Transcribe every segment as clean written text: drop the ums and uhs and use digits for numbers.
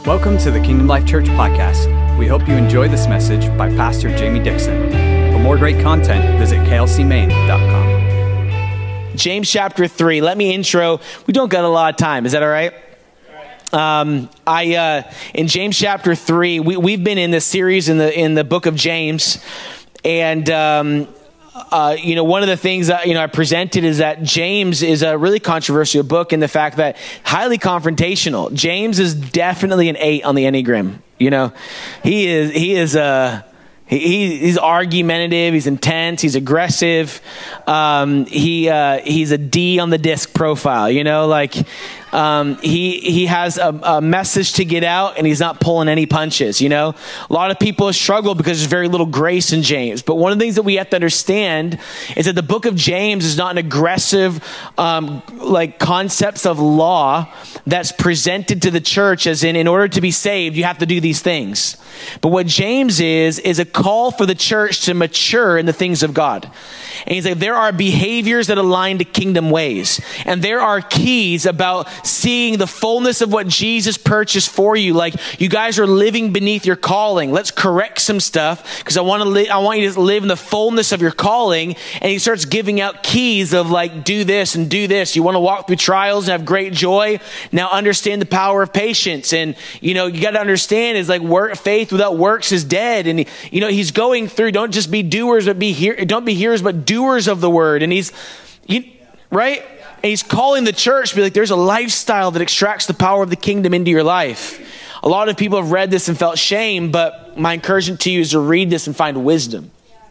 Welcome to the Kingdom Life Church podcast. We hope you enjoy this message by Pastor Jamie Dixon. For more great content, visit klcmaine.com. James chapter 3. Let me intro. We don't got a lot of time. Is that all right? In James chapter 3, we've been in this series in the book of James, and one of the things that I presented is that James is a really controversial book in the fact that highly confrontational. James is definitely an 8 on the Enneagram. He's argumentative, he's intense, he's aggressive. He's a D on the disc profile, he has a message to get out and he's not pulling any punches, A lot of people struggle because there's very little grace in James. But one of the things that we have to understand is that the book of James is not an aggressive, concepts of law that's presented to the church as in order to be saved, you have to do these things. But what James is a call for the church to mature in the things of God. And he's like, there are behaviors that align to kingdom ways. And there are keys about seeing the fullness of what Jesus purchased for you. Like, you guys are living beneath your calling. Let's correct some stuff because I want you to live in the fullness of your calling. And he starts giving out keys of do this and do this. You want to walk through trials and have great joy. Now understand the power of patience. And, you got to understand is faith without works is dead. And, he's going through, don't just be doers, but don't be hearers, but doers of the word. And right? And he's calling the church to be like, there's a lifestyle that extracts the power of the kingdom into your life. A lot of people have read this and felt shame, but my encouragement to you is to read this and find wisdom.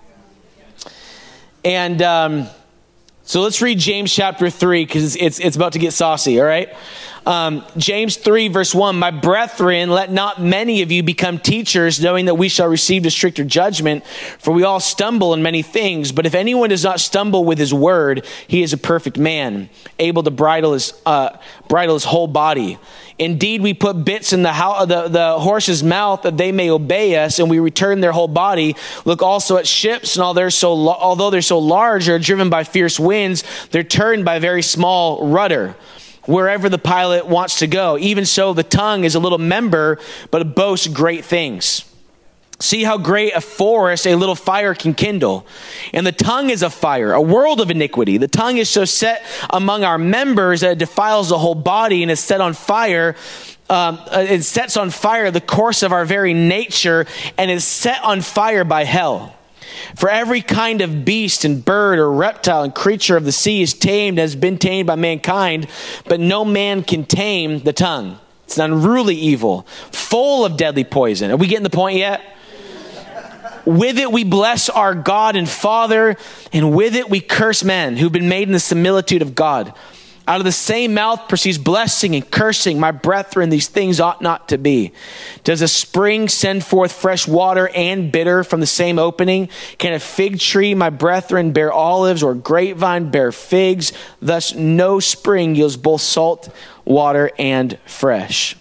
And so let's read James chapter 3 because it's about to get saucy, all right? James 3 verse 1, my brethren, let not many of you become teachers, knowing that we shall receive a stricter judgment, for we all stumble in many things. But if anyone does not stumble with his word, he is a perfect man, able to bridle his whole body. Indeed, we put bits in the horse's mouth that they may obey us, and we return their whole body. Look also at ships, and although they're so large, are driven by fierce winds, they're turned by a very small rudder, wherever the pilot wants to go. Even so, the tongue is a little member, but it boasts great things. See how great a forest a little fire can kindle. And the tongue is a fire, a world of iniquity. The tongue is so set among our members that it defiles the whole body and is set on fire. It sets on fire the course of our very nature and is set on fire by hell. For every kind of beast and bird or reptile and creature of the sea is tamed, has been tamed by mankind, but no man can tame the tongue. It's an unruly evil, full of deadly poison. Are we getting the point yet? With it we bless our God and Father, and with it we curse men who've been made in the similitude of God. Out of the same mouth proceeds blessing and cursing. My brethren, these things ought not to be. Does a spring send forth fresh water and bitter from the same opening? Can a fig tree, my brethren, bear olives, or grapevine bear figs? Thus no spring yields both salt water and fresh.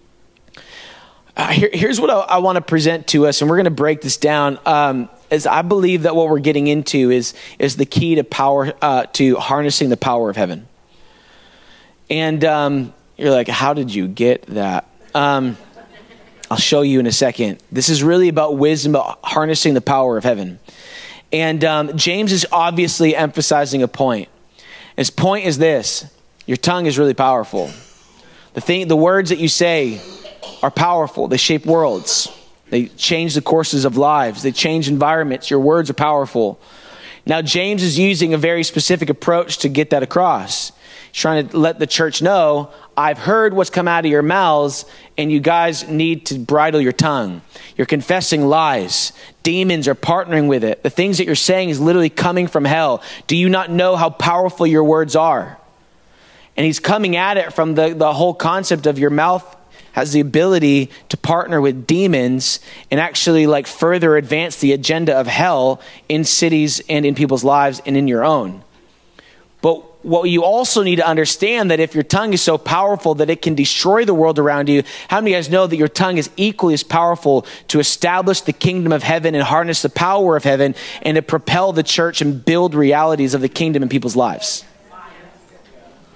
Here's what I want to present to us, and we're going to break this down. As I believe that what we're getting into is the key to power, to harnessing the power of heaven. And you're like, how did you get that? I'll show you in a second. This is really about wisdom, about harnessing the power of heaven. And James is obviously emphasizing a point. His point is this: your tongue is really powerful. The words that you say are powerful. They shape worlds. They change the courses of lives. They change environments. Your words are powerful. Now, James is using a very specific approach to get that across. He's trying to let the church know, I've heard what's come out of your mouths, and you guys need to bridle your tongue. You're confessing lies. Demons are partnering with it. The things that you're saying is literally coming from hell. Do you not know how powerful your words are? And he's coming at it from the whole concept of your mouth has the ability to partner with demons and actually further advance the agenda of hell in cities and in people's lives and in your own. But what you also need to understand that if your tongue is so powerful that it can destroy the world around you, how many of you guys know that your tongue is equally as powerful to establish the kingdom of heaven and harness the power of heaven and to propel the church and build realities of the kingdom in people's lives?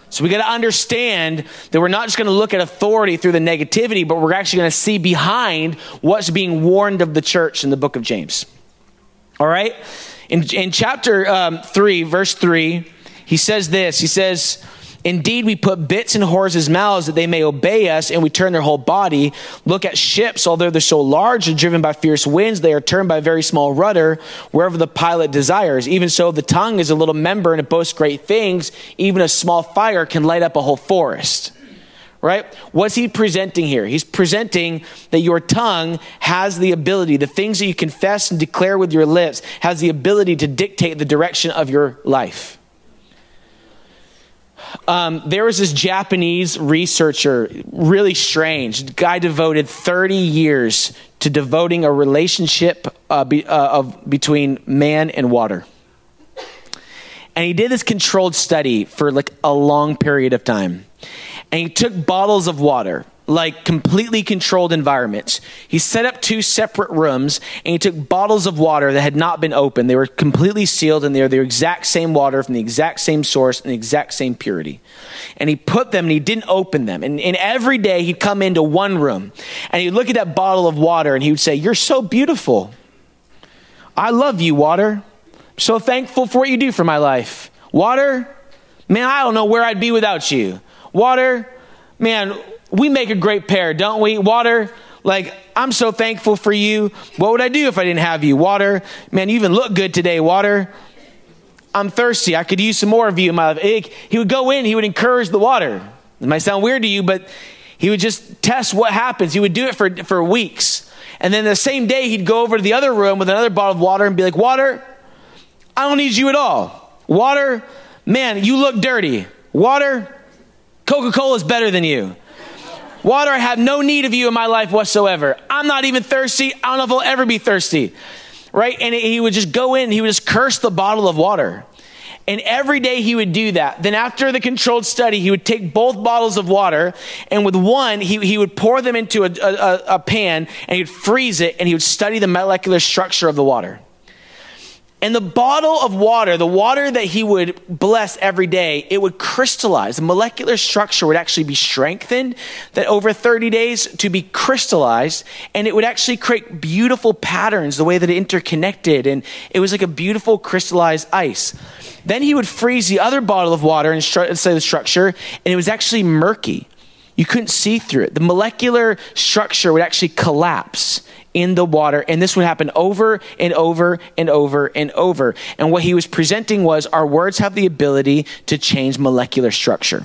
So we got to understand that we're not just going to look at authority through the negativity, but we're actually going to see behind what's being warned of the church in the book of James. All right? In chapter 3, verse 3, he says this. He says, indeed, we put bits in horses' mouths that they may obey us, and we turn their whole body. Look at ships, although they're so large and driven by fierce winds, they are turned by a very small rudder wherever the pilot desires. Even so, the tongue is a little member and it boasts great things. Even a small fire can light up a whole forest. Right? What's he presenting here? He's presenting that your tongue has the ability, the things that you confess and declare with your lips, has the ability to dictate the direction of your life. There was this Japanese researcher, really strange. The guy devoted 30 years to devoting a relationship between man and water. And he did this controlled study for like a long period of time. And he took bottles of water, like completely controlled environments. He set up 2 separate rooms, and he took bottles of water that had not been opened. They were completely sealed, and they were the exact same water from the exact same source and the exact same purity. And he put them, and he didn't open them. And every day he'd come into one room, and he'd look at that bottle of water, and he would say, "You're so beautiful. I love you, water. I'm so thankful for what you do for my life. Water, man, I don't know where I'd be without you. Water, man, we make a great pair, don't we? Water, like, I'm so thankful for you. What would I do if I didn't have you? Water, man, you even look good today, water. I'm thirsty. I could use some more of you in my life." He would go in, he would encourage the water. It might sound weird to you, but he would just test what happens. He would do it for weeks. And then the same day, he'd go over to the other room with another bottle of water and be like, "Water, I don't need you at all. Water, man, you look dirty. Water, Coca-Cola is better than you. Water, I have no need of you in my life whatsoever. I'm not even thirsty. I don't know if I'll ever be thirsty." Right? And he would just go in, he would just curse the bottle of water. And every day he would do that. Then after the controlled study, he would take both bottles of water, and with one, he would pour them into a pan, and he would freeze it, and he would study the molecular structure of the water. And the bottle of water, the water that he would bless every day, it would crystallize. The molecular structure would actually be strengthened that over 30 days to be crystallized. And it would actually create beautiful patterns, the way that it interconnected. And it was like a beautiful crystallized ice. Then he would freeze the other bottle of water and study the structure. And it was actually murky. You couldn't see through it. The molecular structure would actually collapse in the water, and this would happen over and over and over and over. And what he was presenting was our words have the ability to change molecular structure.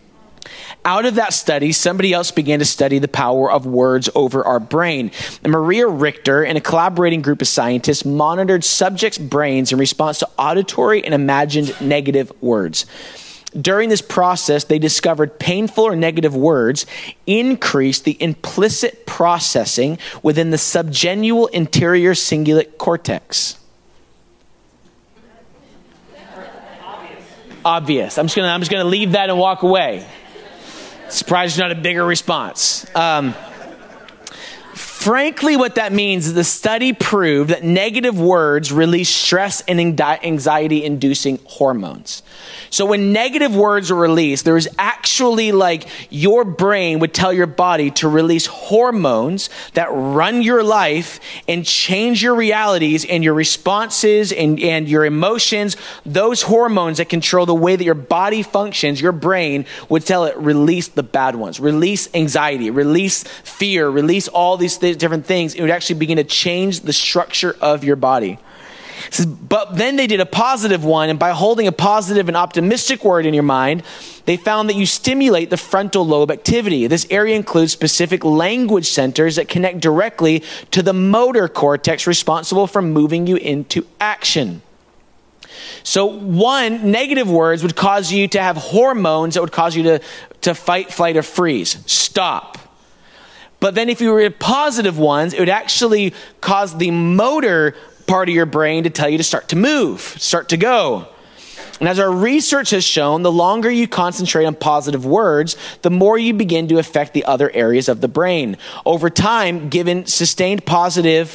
Out of that study, somebody else began to study the power of words over our brain. And Maria Richter and a collaborating group of scientists monitored subjects' brains in response to auditory and imagined negative words. During this process, they discovered painful or negative words increased the implicit processing within the subgenual anterior cingulate cortex. Obvious. I'm just gonna leave that and walk away. Surprised there's not a bigger response. Frankly, what that means is the study proved that negative words release stress and anxiety-inducing hormones. So when negative words are released, there is actually like your brain would tell your body to release hormones that run your life and change your realities and your responses and your emotions. Those hormones that control the way that your body functions, your brain would tell it, release the bad ones, release anxiety, release fear, release all these different things. It would actually begin to change the structure of your body. But then they did a positive one, and by holding a positive and optimistic word in your mind, they found that you stimulate the frontal lobe activity. This area includes specific language centers that connect directly to the motor cortex responsible for moving you into action. So one, negative words would cause you to have hormones that would cause you to fight, flight, or freeze. Stop. But then if you were positive ones, it would actually cause the motor part of your brain to tell you to start to move, start to go. And as our research has shown, the longer you concentrate on positive words, the more you begin to affect the other areas of the brain. Over time, given sustained positive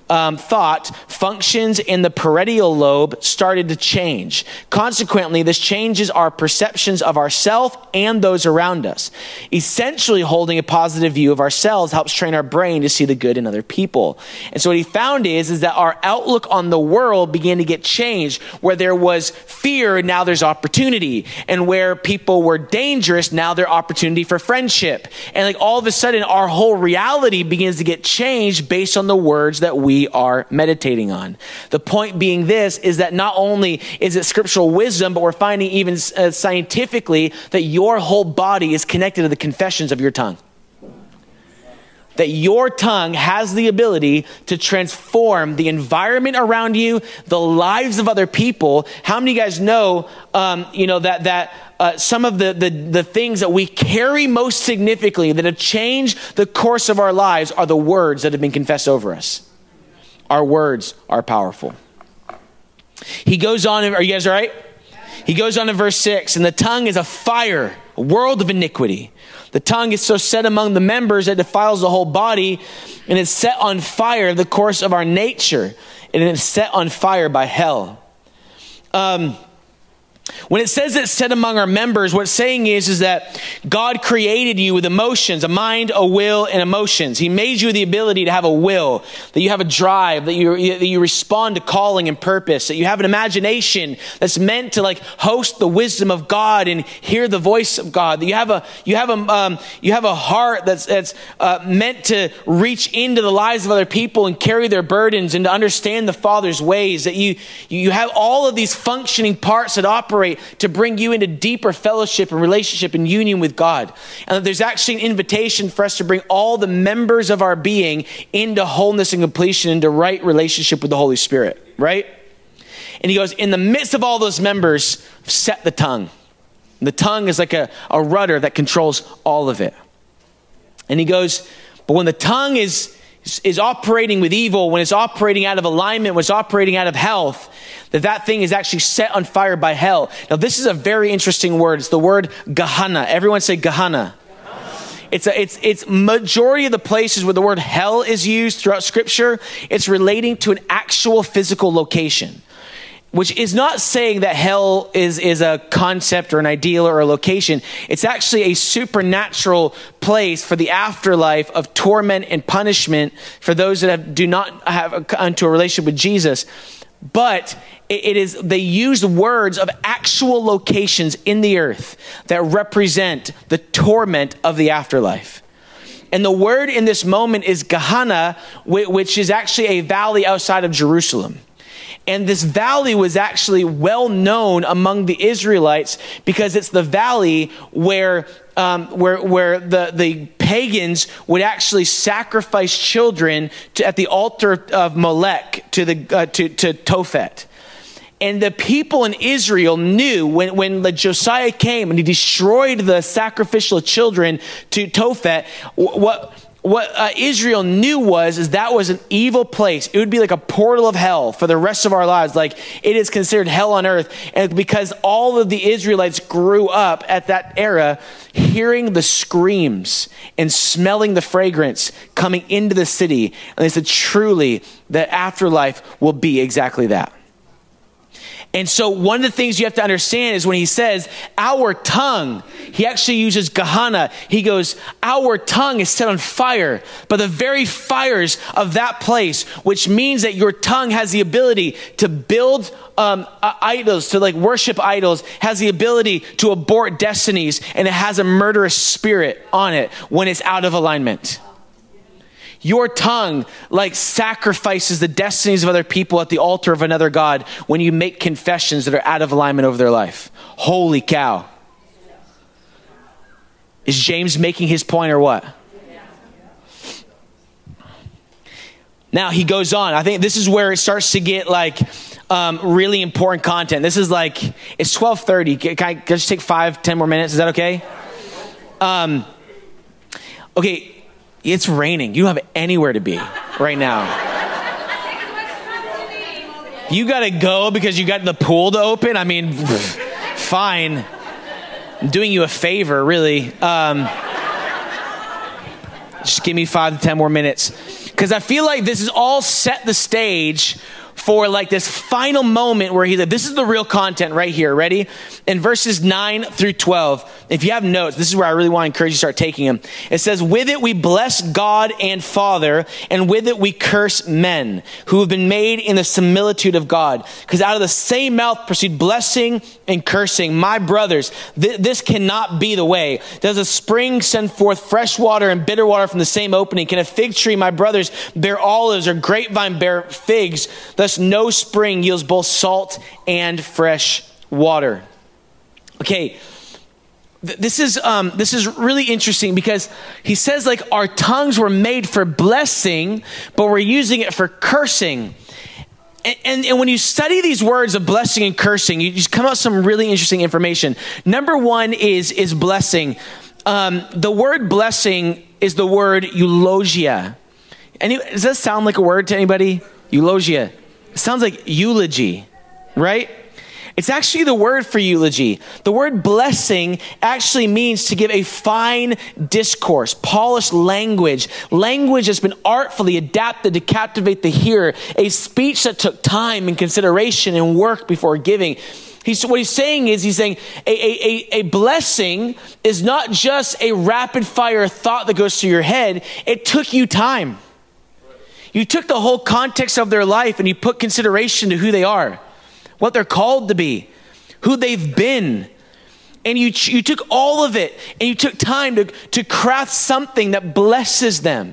thought, functions in the parietal lobe started to change. Consequently, this changes our perceptions of ourselves and those around us. Essentially, holding a positive view of ourselves helps train our brain to see the good in other people. And so what he found is that our outlook on the world began to get changed. Where there was fear, now there's opportunity. And where people were dangerous, now there's opportunity for friendship. And like all of a sudden, our whole reality begins to get changed based on the words that we are meditating on. The point being this is that not only is it scriptural wisdom, but we're finding even scientifically that your whole body is connected to the confessions of your tongue. That your tongue has the ability to transform the environment around you, the lives of other people. How many of you guys know, that some of the things that we carry most significantly that have changed the course of our lives are the words that have been confessed over us. Our words are powerful. He goes on, are you guys all right? He goes on in verse 6, and the tongue is a fire, a world of iniquity. The tongue is so set among the members that it defiles the whole body, and is set on fire the course of our nature, and it is set on fire by hell. When it says it's set among our members, what it's saying is that God created you with emotions, a mind, a will, and emotions. He made you the ability to have a will, that you have a drive, that you respond to calling and purpose, that you have an imagination that's meant to like host the wisdom of God and hear the voice of God. That you have a heart that's meant to reach into the lives of other people and carry their burdens and to understand the Father's ways. That you have all of these functioning parts that operate to bring you into deeper fellowship and relationship and union with God. And that there's actually an invitation for us to bring all the members of our being into wholeness and completion, into right relationship with the Holy Spirit, right? And he goes, in the midst of all those members, set the tongue. And the tongue is like a rudder that controls all of it. And he goes, but when the tongue is operating with evil, when it's operating out of alignment, when it's operating out of health, that thing is actually set on fire by hell. Now, this is a very interesting word. It's the word Gehenna. Everyone say Gehenna. It's majority of the places where the word hell is used throughout Scripture, it's relating to an actual physical location. Which is not saying that hell is a concept or an ideal or a location. It's actually a supernatural place for the afterlife of torment and punishment for those that do not have unto a relationship with Jesus. But they use words of actual locations in the earth that represent the torment of the afterlife. And the word in this moment is Gehenna, which is actually a valley outside of Jerusalem. And this valley was actually well known among the Israelites because it's the valley where the pagans would actually sacrifice children at the altar of Molech to Tophet. And the people in Israel knew when Josiah came and he destroyed the sacrificial children to Tophet, what Israel knew was that was an evil place. It would be like a portal of hell for the rest of our lives. Like it is considered hell on earth. And because all of the Israelites grew up at that era, hearing the screams and smelling the fragrance coming into the city. And they said, truly, the afterlife will be exactly that. And so one of the things you have to understand is when he says our tongue, he actually uses Gehenna. He goes, our tongue is set on fire by the very fires of that place, which means that your tongue has the ability to build idols, to like worship idols, has the ability to abort destinies, and it has a murderous spirit on it when it's out of alignment. Your tongue like sacrifices the destinies of other people at the altar of another God when you make confessions that are out of alignment over their life. Holy cow. Is James making his point or what? Now he goes on. I think this is where it starts to get like really important content. This is like, it's 12:30. Can I just take 5-10 more minutes? Is that okay? Okay. It's raining. You don't have anywhere to be right now. You got to go because you got the pool to open? I mean, fine. I'm doing you a favor, really. Just give me 5 to 10 more minutes. Because I feel like this is all set the stage for like this final moment where he's like, this is the real content right here. Ready? In verses 9 through 12, if you have notes, this is where I really want to encourage you to start taking them. It says, with it we bless God and Father, and with it we curse men who have been made in the similitude of God. Because out of the same mouth proceed blessing and cursing. My brothers, this cannot be the way. Does a spring send forth fresh water and bitter water from the same opening? Can a fig tree, my brothers, bear olives, or grapevine bear figs? Thus no spring yields both salt and fresh water. Okay, this is really interesting because he says like our tongues were made for blessing, but we're using it for cursing. And when you study these words of blessing and cursing, you just come out with some really interesting information. Number one is blessing. The word blessing is the word eulogia. Does that sound like a word to anybody? Eulogia. It sounds like eulogy, right? It's actually the word for eulogy. The word blessing actually means to give a fine discourse, polished language that's been artfully adapted to captivate the hearer, a speech that took time and consideration and work before giving. What he's saying a blessing is not just a rapid fire thought that goes through your head. It took you time. You took the whole context of their life and you put consideration to who they are, what they're called to be, who they've been. And you took all of it and you took time to craft something that blesses them.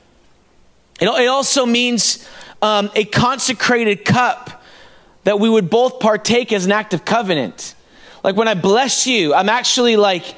It also means a consecrated cup that we would both partake as an act of covenant. Like when I bless you, I'm actually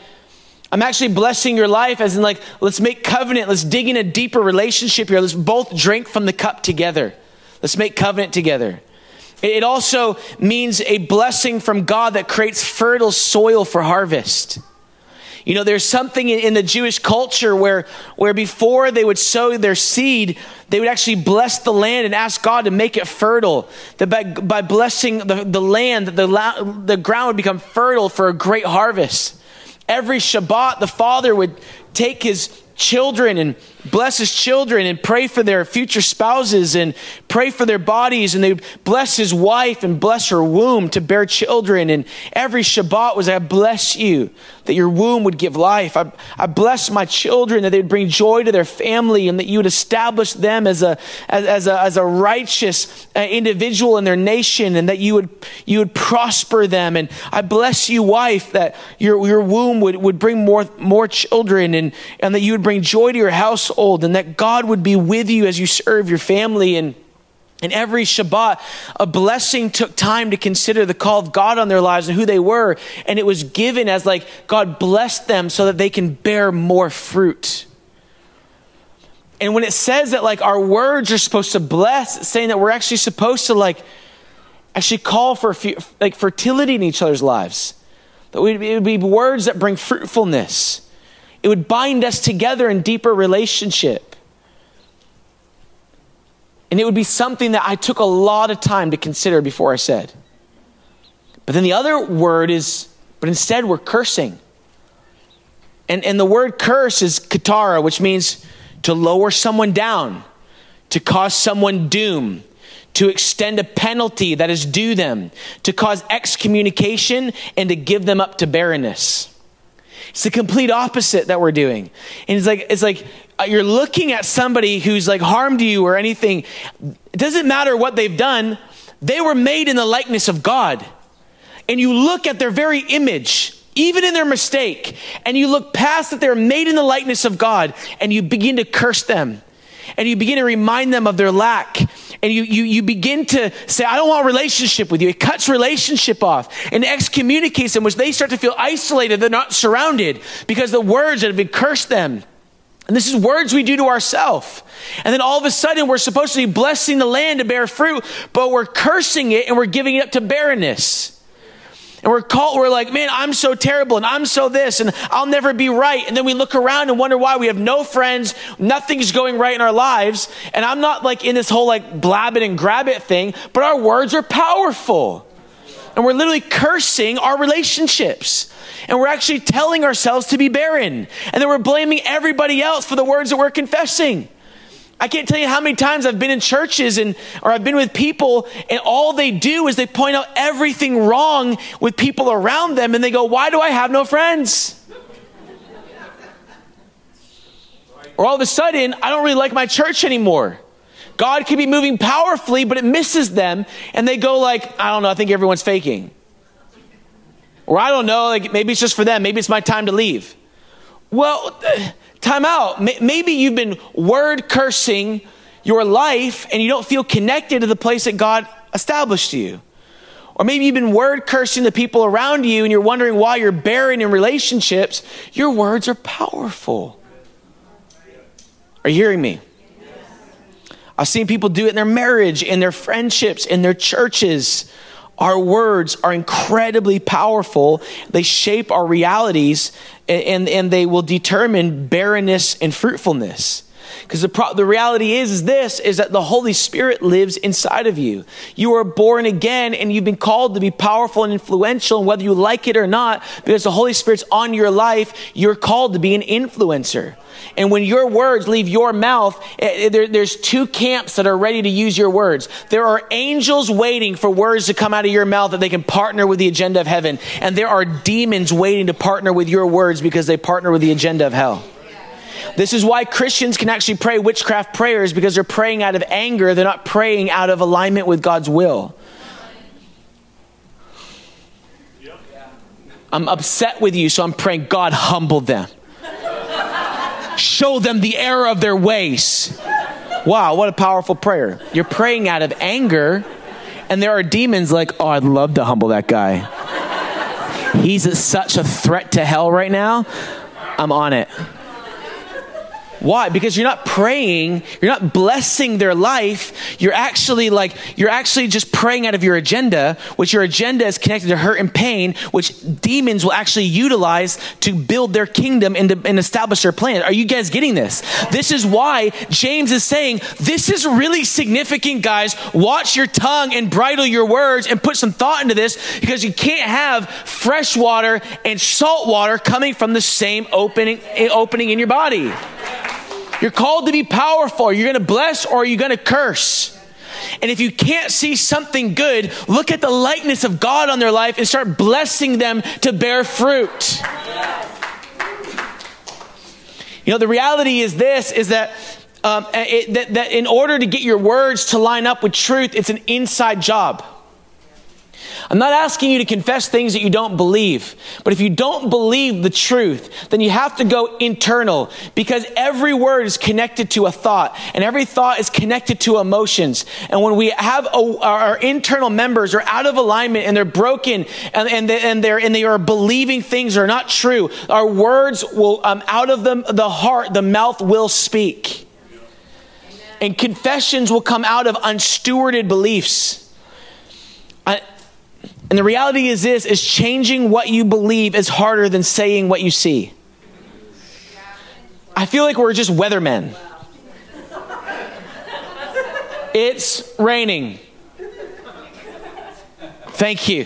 blessing your life as in like, let's make covenant. Let's dig in a deeper relationship here. Let's both drink from the cup together. Let's make covenant together. It also means a blessing from God that creates fertile soil for harvest. You know, there's something in the Jewish culture where before they would sow their seed, they would actually bless the land and ask God to make it fertile. That by blessing the land, the ground would become fertile for a great harvest. Every Shabbat, the father would take his children and bless his children and pray for their future spouses and pray for their bodies, and they would bless his wife and bless her womb to bear children. And every Shabbat was, I bless you that your womb would give life. I bless my children that they would bring joy to their family and that you would establish them as a righteous individual in their nation, and that you would prosper them. And I bless you, wife, that your womb would bring more children, and that you would bring joy to your household, and that God would be with you as you serve your family. And every Shabbat, a blessing took time to consider the call of God on their lives and who they were. And it was given as like, God blessed them so that they can bear more fruit. And when it says that like our words are supposed to bless, it's saying that we're actually supposed to like actually call for like fertility in each other's lives. That it would be words that bring fruitfulness. It would bind us together in deeper relationship. And it would be something that I took a lot of time to consider before I said. But then the other word is, but instead we're cursing. And the word curse is katara, which means to lower someone down, to cause someone doom, to extend a penalty that is due them, to cause excommunication, and to give them up to barrenness. It's the complete opposite that we're doing. And it's like you're looking at somebody who's like harmed you or anything. It doesn't matter what they've done. They were made in the likeness of God. And you look at their very image, even in their mistake, and you look past that they're made in the likeness of God, and you begin to curse them. And you begin to remind them of their lack. And you begin to say, I don't want a relationship with you. It cuts relationship off and excommunicates them, which they start to feel isolated. They're not surrounded because the words that have been cursed them. And this is words we do to ourselves. And then all of a sudden we're supposed to be blessing the land to bear fruit, but we're cursing it and we're giving it up to barrenness. And we're like, man, I'm so terrible and I'm so this and I'll never be right. And then we look around and wonder why we have no friends. Nothing's going right in our lives. And I'm not like in this whole like blab it and grab it thing, but our words are powerful. And we're literally cursing our relationships. And we're actually telling ourselves to be barren. And then we're blaming everybody else for the words that we're confessing. I can't tell you how many times I've been in churches or I've been with people, and all they do is they point out everything wrong with people around them, and they go, why do I have no friends? Or all of a sudden, I don't really like my church anymore. God could be moving powerfully, but it misses them, and they go like, I don't know, I think everyone's faking. Or I don't know, like maybe it's just for them. Maybe it's my time to leave. Well, time out. Maybe you've been word cursing your life and you don't feel connected to the place that God established you. Or maybe you've been word cursing the people around you and you're wondering why you're barren in relationships. Your words are powerful. Are you hearing me? I've seen people do it in their marriage, in their friendships, in their churches. Our words are incredibly powerful. They shape our realities, and they will determine barrenness and fruitfulness. Because the reality is that the Holy Spirit lives inside of you. You are born again, and you've been called to be powerful and influential. And whether you like it or not, because the Holy Spirit's on your life, you're called to be an influencer. And when your words leave your mouth, there's two camps that are ready to use your words. There are angels waiting for words to come out of your mouth that they can partner with the agenda of heaven. And there are demons waiting to partner with your words because they partner with the agenda of hell. This is why Christians can actually pray witchcraft prayers, because they're praying out of anger. They're not praying out of alignment with God's will. I'm upset with you, so I'm praying, God, humble them. Show them the error of their ways. Wow, what a powerful prayer. You're praying out of anger, and there are demons like, oh, I'd love to humble that guy. He's such a threat to hell right now. I'm on it. Why? Because you're not praying, you're not blessing their life. You're actually just praying out of your agenda, which your agenda is connected to hurt and pain, which demons will actually utilize to build their kingdom and establish their plan. Are you guys getting this? This is why James is saying, this is really significant, guys. Watch your tongue and bridle your words and put some thought into this, because you can't have fresh water and salt water coming from the same opening in your body. You're called to be powerful. Are you going to bless or are you going to curse? And if you can't see something good, look at the likeness of God on their life and start blessing them to bear fruit. You know, the reality is that in order to get your words to line up with truth, it's an inside job. I'm not asking you to confess things that you don't believe. But if you don't believe the truth, then you have to go internal, because every word is connected to a thought, and every thought is connected to emotions. And when we have our internal members are out of alignment and they're broken and they are believing things that are not true, our words will, out of the heart, the mouth will speak. And confessions will come out of unstewarded beliefs. And the reality is changing what you believe is harder than saying what you see. I feel like we're just weathermen. It's raining. Thank you.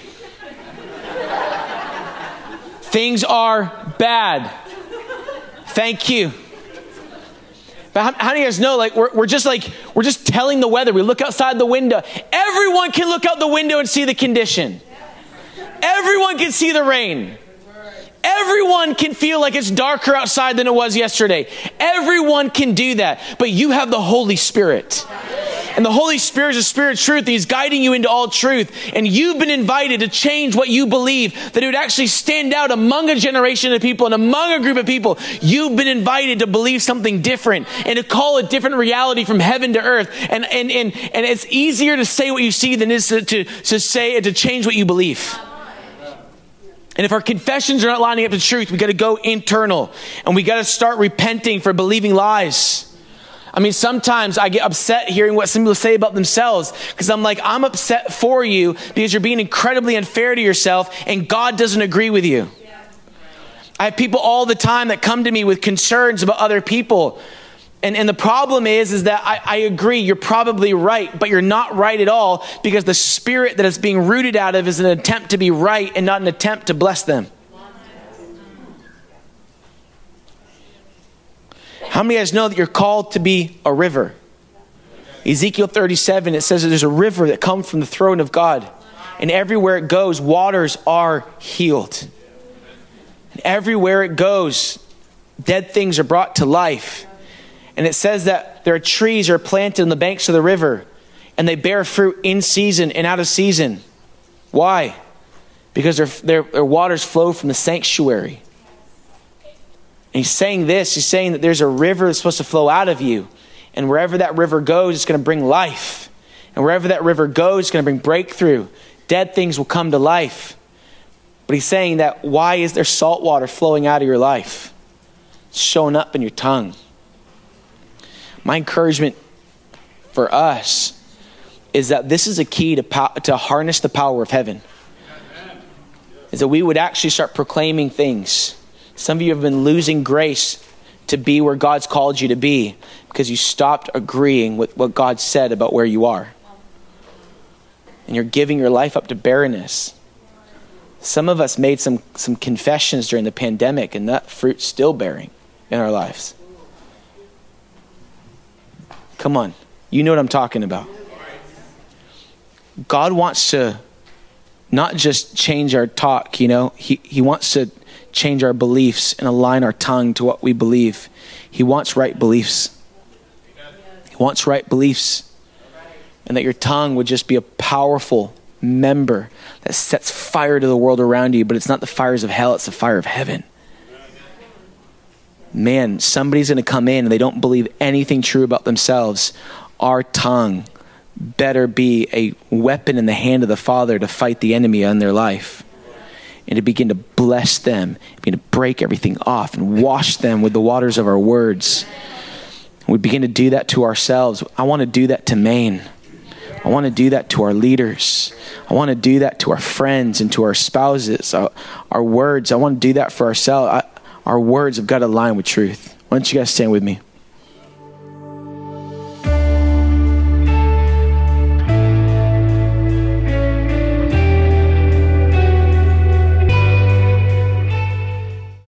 Things are bad. Thank you. But how do you guys know, we're just telling the weather. We look outside the window. Everyone can look out the window and see the condition. Everyone can see the rain. Everyone can feel like it's darker outside than it was yesterday. Everyone can do that. But you have the Holy Spirit. And the Holy Spirit is a spirit of truth. He's guiding you into all truth. And you've been invited to change what you believe, that it would actually stand out among a generation of people and among a group of people. You've been invited to believe something different and to call a different reality from heaven to earth. And it's easier to say what you see than it is to change what you believe. And if our confessions are not lining up to truth, we got to go internal, and we got to start repenting for believing lies. I mean, sometimes I get upset hearing what some people say about themselves, because I'm like, I'm upset for you because you're being incredibly unfair to yourself and God doesn't agree with you. I have people all the time that come to me with concerns about other people. And the problem is that I agree, you're probably right, but you're not right at all, because the spirit that it's being rooted out of is an attempt to be right and not an attempt to bless them. How many of you guys know that you're called to be a river? Ezekiel 37, it says that there's a river that comes from the throne of God. And everywhere it goes, waters are healed. And everywhere it goes, dead things are brought to life. And it says that there are trees are planted on the banks of the river, and they bear fruit in season and out of season. Why? Because their waters flow from the sanctuary. And he's saying this, he's saying that there's a river that's supposed to flow out of you. And wherever that river goes, it's going to bring life. And wherever that river goes, it's going to bring breakthrough. Dead things will come to life. But he's saying that why is there salt water flowing out of your life? It's showing up in your tongue. My encouragement for us is that this is a key to harness the power of heaven. Is that we would actually start proclaiming things. Some of you have been losing grace to be where God's called you to be because you stopped agreeing with what God said about where you are. And you're giving your life up to barrenness. Some of us made some confessions during the pandemic, and that fruit's still bearing in our lives. Come on. You know what I'm talking about. God wants to not just change our talk, you know. He wants to change our beliefs and align our tongue to what we believe. He wants right beliefs. He wants right beliefs. And that your tongue would just be a powerful member that sets fire to the world around you, but it's not the fires of hell, it's the fire of heaven. Man, somebody's going to come in and they don't believe anything true about themselves. Our tongue better be a weapon in the hand of the Father to fight the enemy on their life. And to begin to bless them, begin to break everything off and wash them with the waters of our words. And we begin to do that to ourselves. I want to do that to Maine. I want to do that to our leaders. I want to do that to our friends and to our spouses. Our words, I want to do that for ourselves. Our words have got to align with truth. Why don't you guys stand with me?